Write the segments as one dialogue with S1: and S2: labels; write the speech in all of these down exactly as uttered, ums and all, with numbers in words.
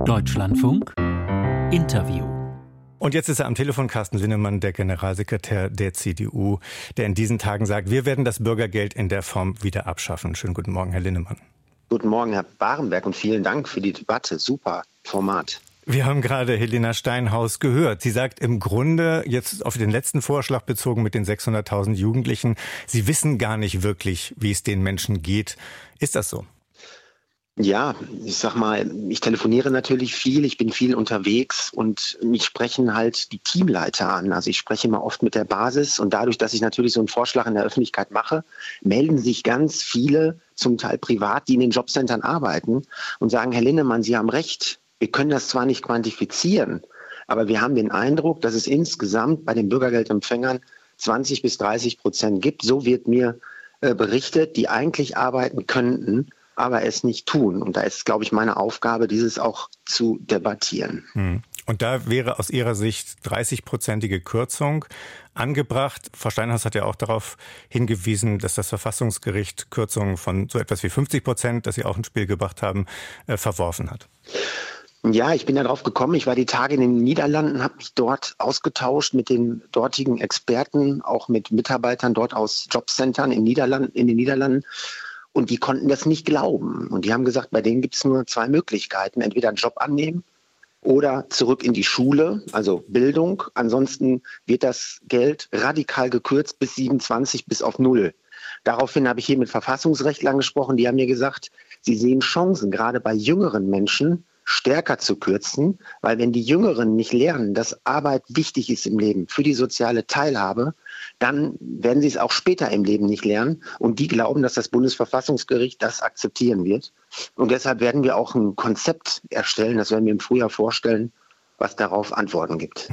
S1: Deutschlandfunk Interview.
S2: Und jetzt ist er am Telefon, Carsten Linnemann, der Generalsekretär der C D U, der in diesen Tagen sagt, wir werden das Bürgergeld in der Form wieder abschaffen. Schönen guten Morgen, Herr Linnemann.
S3: Guten Morgen, Herr Barenberg, und vielen Dank für die Debatte. Super Format.
S2: Wir haben gerade Helena Steinhaus gehört. Sie sagt im Grunde, jetzt auf den letzten Vorschlag bezogen mit den sechshunderttausend Jugendlichen, Sie wissen gar nicht wirklich, wie es den Menschen geht. Ist das so?
S3: Ja, ich sag mal, ich telefoniere natürlich viel, ich bin viel unterwegs und mich sprechen halt die Teamleiter an. Also ich spreche immer oft mit der Basis und dadurch, dass ich natürlich so einen Vorschlag in der Öffentlichkeit mache, melden sich ganz viele, zum Teil privat, die in den Jobcentern arbeiten und sagen, Herr Linnemann, Sie haben recht, wir können das zwar nicht quantifizieren, aber wir haben den Eindruck, dass es insgesamt bei den Bürgergeldempfängern zwanzig bis dreißig Prozent gibt. So wird mir äh, berichtet, die eigentlich arbeiten könnten, aber es nicht tun. Und da ist, glaube ich, meine Aufgabe, dieses auch zu debattieren.
S2: Hm. Und da wäre aus Ihrer Sicht dreißig-prozentige Kürzung angebracht. Frau Steinhaus hat ja auch darauf hingewiesen, dass das Verfassungsgericht Kürzungen von so etwas wie fünfzig Prozent, das Sie auch ins Spiel gebracht haben, äh, verworfen hat.
S3: Ja, ich bin ja drauf gekommen. Ich war die Tage in den Niederlanden, habe mich dort ausgetauscht mit den dortigen Experten, auch mit Mitarbeitern dort aus Jobcentern in, Niederland, in den Niederlanden. Und die konnten das nicht glauben. Und die haben gesagt, bei denen gibt es nur zwei Möglichkeiten. Entweder einen Job annehmen oder zurück in die Schule, also Bildung. Ansonsten wird das Geld radikal gekürzt bis siebenundzwanzig, bis auf null. Daraufhin habe ich hier mit Verfassungsrechtlern gesprochen. Die haben mir gesagt, sie sehen Chancen, gerade bei jüngeren Menschen, stärker zu kürzen, weil wenn die Jüngeren nicht lernen, dass Arbeit wichtig ist im Leben für die soziale Teilhabe, dann werden sie es auch später im Leben nicht lernen. Und die glauben, dass das Bundesverfassungsgericht das akzeptieren wird. Und deshalb werden wir auch ein Konzept erstellen, das werden wir im Frühjahr vorstellen, was darauf Antworten gibt.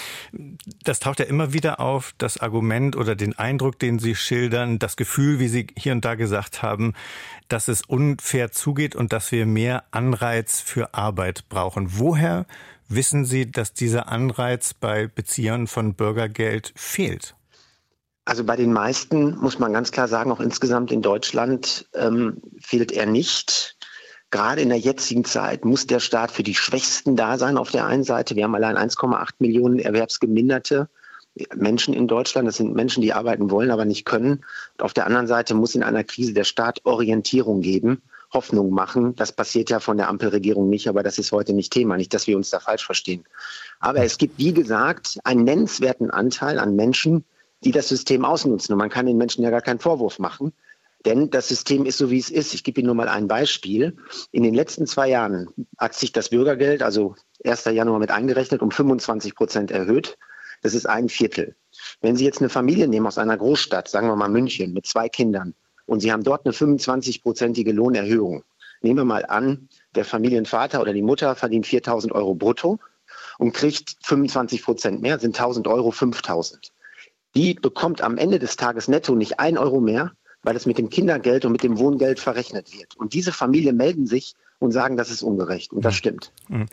S2: Das taucht ja immer wieder auf, das Argument oder den Eindruck, den Sie schildern, das Gefühl, wie Sie hier und da gesagt haben, dass es unfair zugeht und dass wir mehr Anreiz für Arbeit brauchen. Woher wissen Sie, dass dieser Anreiz bei Beziehern von Bürgergeld fehlt?
S3: Also bei den meisten, muss man ganz klar sagen, auch insgesamt in Deutschland ähm, fehlt er nicht. Gerade in der jetzigen Zeit muss der Staat für die Schwächsten da sein auf der einen Seite. Wir haben allein eins Komma acht Millionen erwerbsgeminderte Menschen in Deutschland. Das sind Menschen, die arbeiten wollen, aber nicht können. Und auf der anderen Seite muss in einer Krise der Staat Orientierung geben, Hoffnung machen. Das passiert ja von der Ampelregierung nicht, aber das ist heute nicht Thema. Nicht, dass wir uns da falsch verstehen. Aber es gibt, wie gesagt, einen nennenswerten Anteil an Menschen, die das System ausnutzen. Und man kann den Menschen ja gar keinen Vorwurf machen. Denn das System ist so, wie es ist. Ich gebe Ihnen nur mal ein Beispiel. In den letzten zwei Jahren hat sich das Bürgergeld, also erster Januar mit eingerechnet, um fünfundzwanzig Prozent erhöht. Das ist ein Viertel. Wenn Sie jetzt eine Familie nehmen aus einer Großstadt, sagen wir mal München, mit zwei Kindern, und Sie haben dort eine fünfundzwanzig-prozentige Lohnerhöhung. Nehmen wir mal an, der Familienvater oder die Mutter verdient viertausend Euro brutto und kriegt fünfundzwanzig Prozent mehr, sind tausend Euro, fünftausend. Die bekommt am Ende des Tages netto nicht ein Euro mehr, weil es mit dem Kindergeld und mit dem Wohngeld verrechnet wird. Und diese Familien melden sich und sagen, das ist ungerecht. Und das stimmt.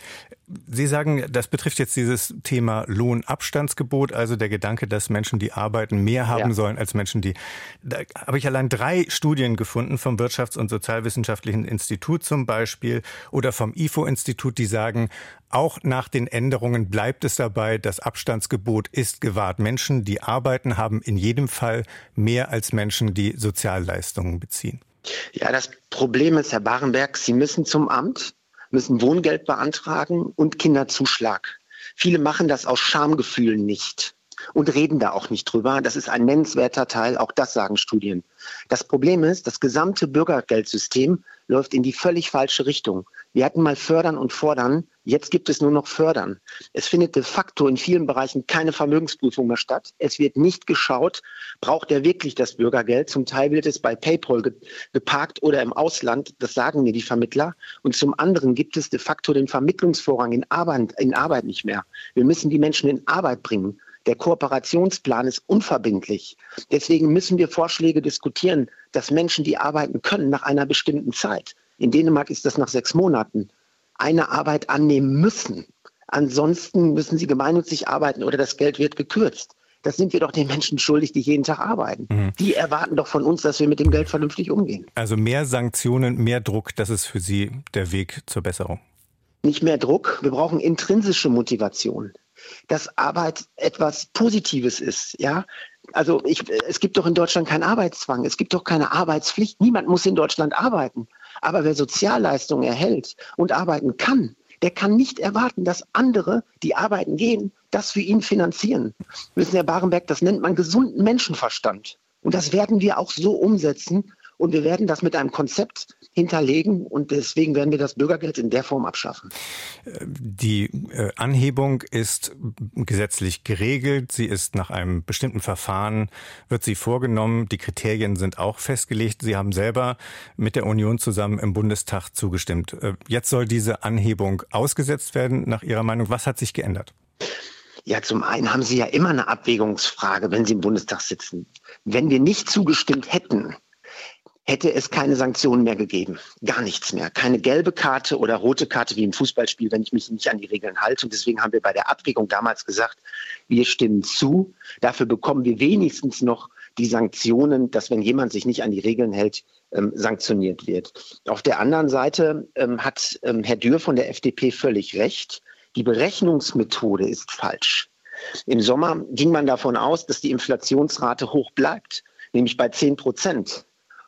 S2: Sie sagen, das betrifft jetzt dieses Thema Lohnabstandsgebot, also der Gedanke, dass Menschen, die arbeiten, mehr haben ja. sollen als Menschen, die... Da habe ich allein drei Studien gefunden, vom Wirtschafts- und Sozialwissenschaftlichen Institut zum Beispiel oder vom I F O-Institut, die sagen, auch nach den Änderungen bleibt es dabei, das Abstandsgebot ist gewahrt. Menschen, die arbeiten, haben in jedem Fall mehr als Menschen, die Sozialleistungen beziehen.
S3: Ja, das Problem ist, Herr Barenberg, Sie müssen zum Amt, müssen Wohngeld beantragen und Kinderzuschlag. Viele machen das aus Schamgefühlen nicht und reden da auch nicht drüber. Das ist ein nennenswerter Teil, auch das sagen Studien. Das Problem ist, das gesamte Bürgergeldsystem läuft in die völlig falsche Richtung. Wir hatten mal Fördern und Fordern, jetzt gibt es nur noch Fördern. Es findet de facto in vielen Bereichen keine Vermögensprüfung mehr statt. Es wird nicht geschaut, braucht er wirklich das Bürgergeld? Zum Teil wird es bei PayPal ge- geparkt oder im Ausland, das sagen mir die Vermittler. Und zum anderen gibt es de facto den Vermittlungsvorrang in Arbeit, in Arbeit nicht mehr. Wir müssen die Menschen in Arbeit bringen. Der Kooperationsplan ist unverbindlich. Deswegen müssen wir Vorschläge diskutieren, dass Menschen, die arbeiten können, nach einer bestimmten Zeit. In Dänemark ist das nach sechs Monaten. Eine Arbeit annehmen müssen. Ansonsten müssen sie gemeinnützig arbeiten oder das Geld wird gekürzt. Das sind wir doch den Menschen schuldig, die jeden Tag arbeiten. Mhm. Die erwarten doch von uns, dass wir mit dem Geld vernünftig umgehen.
S2: Also mehr Sanktionen, mehr Druck, das ist für Sie der Weg zur Besserung.
S3: nicht mehr Druck. Wir brauchen intrinsische Motivation, dass Arbeit etwas Positives ist. Ja, also ich, es gibt doch in Deutschland keinen Arbeitszwang, es gibt doch keine Arbeitspflicht. Niemand muss in Deutschland arbeiten. Aber wer Sozialleistungen erhält und arbeiten kann, der kann nicht erwarten, dass andere, die arbeiten gehen, das für ihn finanzieren. Wissen Herr Barenberg, das nennt man gesunden Menschenverstand. Und das werden wir auch so umsetzen. Und wir werden das mit einem Konzept hinterlegen und deswegen werden wir das Bürgergeld in der Form abschaffen.
S2: Die Anhebung ist gesetzlich geregelt. Sie ist nach einem bestimmten Verfahren, wird sie vorgenommen. Die Kriterien sind auch festgelegt. Sie haben selber mit der Union zusammen im Bundestag zugestimmt. Jetzt soll diese Anhebung ausgesetzt werden, nach Ihrer Meinung. Was hat sich geändert?
S3: Ja, zum einen haben Sie ja immer eine Abwägungsfrage, wenn Sie im Bundestag sitzen. Wenn wir nicht zugestimmt hätten, hätte es keine Sanktionen mehr gegeben. Gar nichts mehr. Keine gelbe Karte oder rote Karte wie im Fußballspiel, wenn ich mich nicht an die Regeln halte. Und deswegen haben wir bei der Abwägung damals gesagt, wir stimmen zu. Dafür bekommen wir wenigstens noch die Sanktionen, dass wenn jemand sich nicht an die Regeln hält, ähm, sanktioniert wird. Auf der anderen Seite ähm, hat ähm, Herr Dürr von der F D P völlig recht. Die Berechnungsmethode ist falsch. Im Sommer ging man davon aus, dass die Inflationsrate hoch bleibt, nämlich bei zehn Prozent.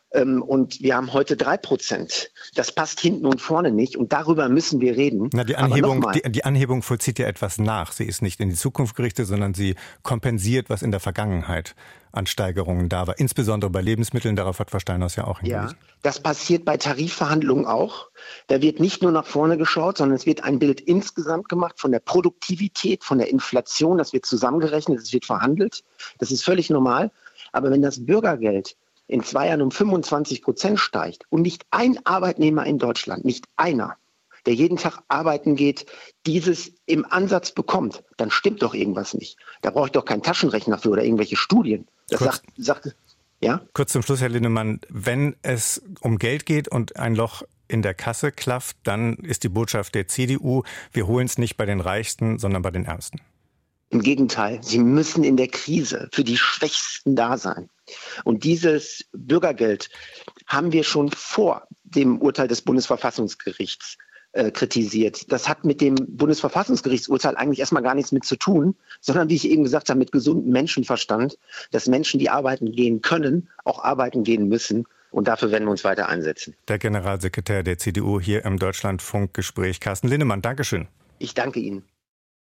S3: Und wir haben heute drei Prozent. Das passt hinten und vorne nicht. Und darüber müssen wir reden.
S2: Na, die Anhebung, die, die Anhebung vollzieht ja etwas nach. Sie ist nicht in die Zukunft gerichtet, sondern sie kompensiert, was in der Vergangenheit an Steigerungen da war. Insbesondere bei Lebensmitteln. Darauf hat Frau Steinhaus ja auch hingewiesen.
S3: Ja, das passiert bei Tarifverhandlungen auch. Da wird nicht nur nach vorne geschaut, sondern es wird ein Bild insgesamt gemacht von der Produktivität, von der Inflation. Das wird zusammengerechnet, es wird verhandelt. Das ist völlig normal. Aber wenn das Bürgergeld in zwei Jahren um fünfundzwanzig Prozent steigt und nicht ein Arbeitnehmer in Deutschland, nicht einer, der jeden Tag arbeiten geht, dieses im Ansatz bekommt, dann stimmt doch irgendwas nicht. Da brauche ich doch keinen Taschenrechner für oder irgendwelche Studien. Das
S2: Kurz,
S3: sagt, sagt, ja?
S2: Kurz zum Schluss, Herr Linnemann, wenn es um Geld geht und ein Loch in der Kasse klafft, dann ist die Botschaft der C D U, wir holen es nicht bei den Reichsten, sondern bei den Ärmsten.
S3: Im Gegenteil, sie müssen in der Krise für die Schwächsten da sein. Und dieses Bürgergeld haben wir schon vor dem Urteil des Bundesverfassungsgerichts äh, kritisiert. Das hat mit dem Bundesverfassungsgerichtsurteil eigentlich erstmal gar nichts mit zu tun, sondern wie ich eben gesagt habe, mit gesundem Menschenverstand, dass Menschen, die arbeiten gehen können, auch arbeiten gehen müssen. Und dafür werden wir uns weiter einsetzen.
S2: Der Generalsekretär der C D U hier im Deutschlandfunkgespräch, Carsten Linnemann. Dankeschön.
S3: Ich danke Ihnen.